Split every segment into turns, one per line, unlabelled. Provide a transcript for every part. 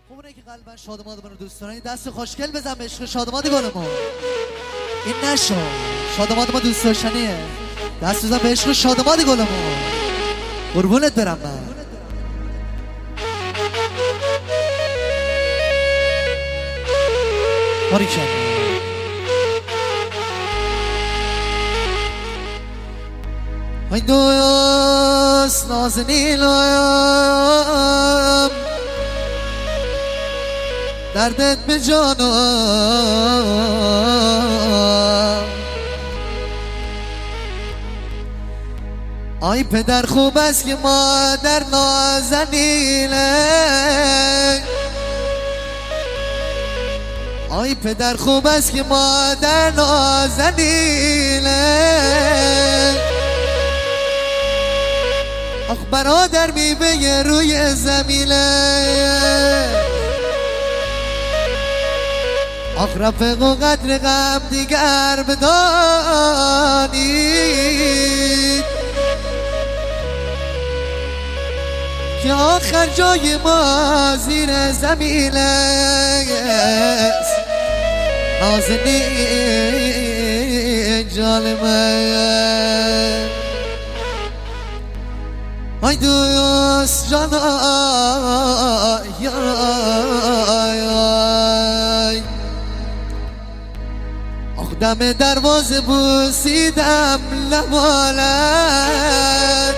اونه که قلبن شادماد منو دوست دارن دست خوشگل بزن به عشق شادماد گلمون. این نشو شادماد ما دوست داشتنیه. دست بزن به عشق شادماد گلمون. قربونت برم من. باریکن ای دوست نازنینم دردت به جانم. آی پدر خوب است که مادر نازنینه. آی پدر خوب است که مادر نازنینه. آخ برادر میوه روی زمینه. آخ رفق و قدر غم دیگر بدانید که آخر جای ما زیر زمین است. نازنین جان من ای دوست جان آخ دم دروازه بوسیدم لبالت.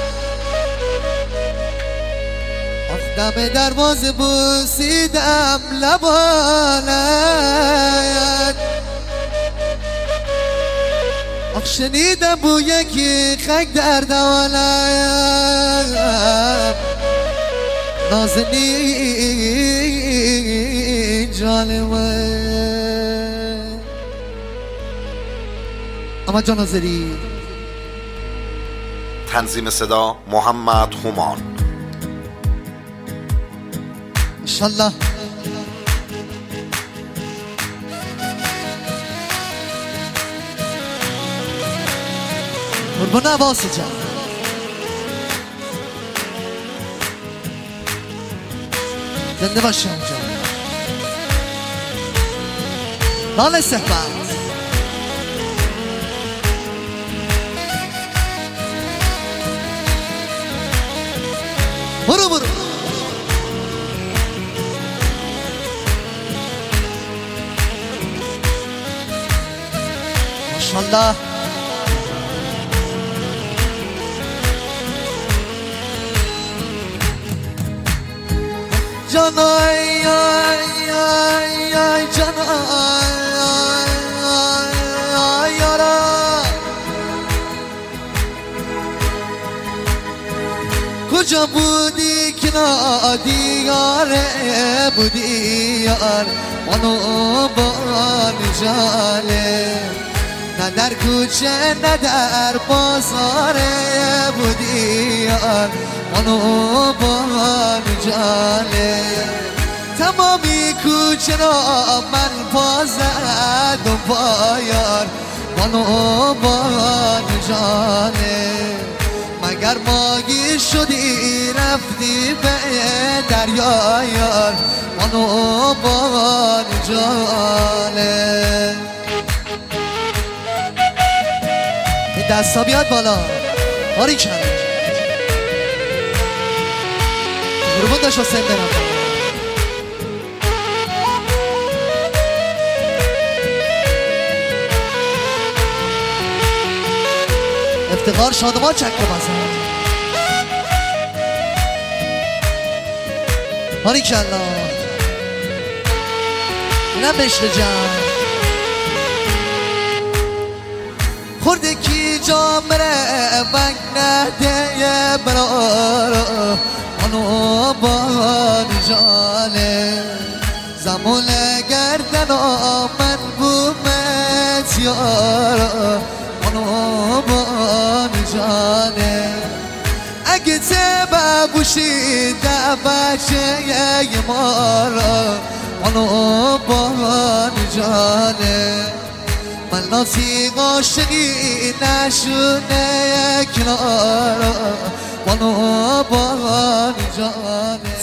آخ دم دروازه بوسیدم لبالت. آخ شنیدم بوی که خک در دوالم. نازنین جان من اما جان ناظری.
تنظیم صدا محمد هومان.
انشالله قربون عباس جان زنده باشم جان. لال صحبت برو برو ماشاءالله. جان آی آی آی آی جان آی آی آی یارا. کجا بودی که نادیاره بودی یار منو بان جاله. نه در کوچه نه در بازاره بودی یار منو بان جاله. تمامی کوچه را من پا زدم با یار منو بان جاله. مگر ماگی شدی رفتی به دریا یار منو بان جاله. این دستا بیاد بالا باری کن قربون داشت حسین برم. افتقار شادمان چک بازم باریکالله. اینم بشته جان خورده کی جام بره بنگ نده برارو منو بان جاله. زمان گردن من بومت یارو منو بان جاله. اگه تبا بوشی دبچه ما را منو بان جاله. من ناسیق عاشقی نشونه کنارا منو بان جاله.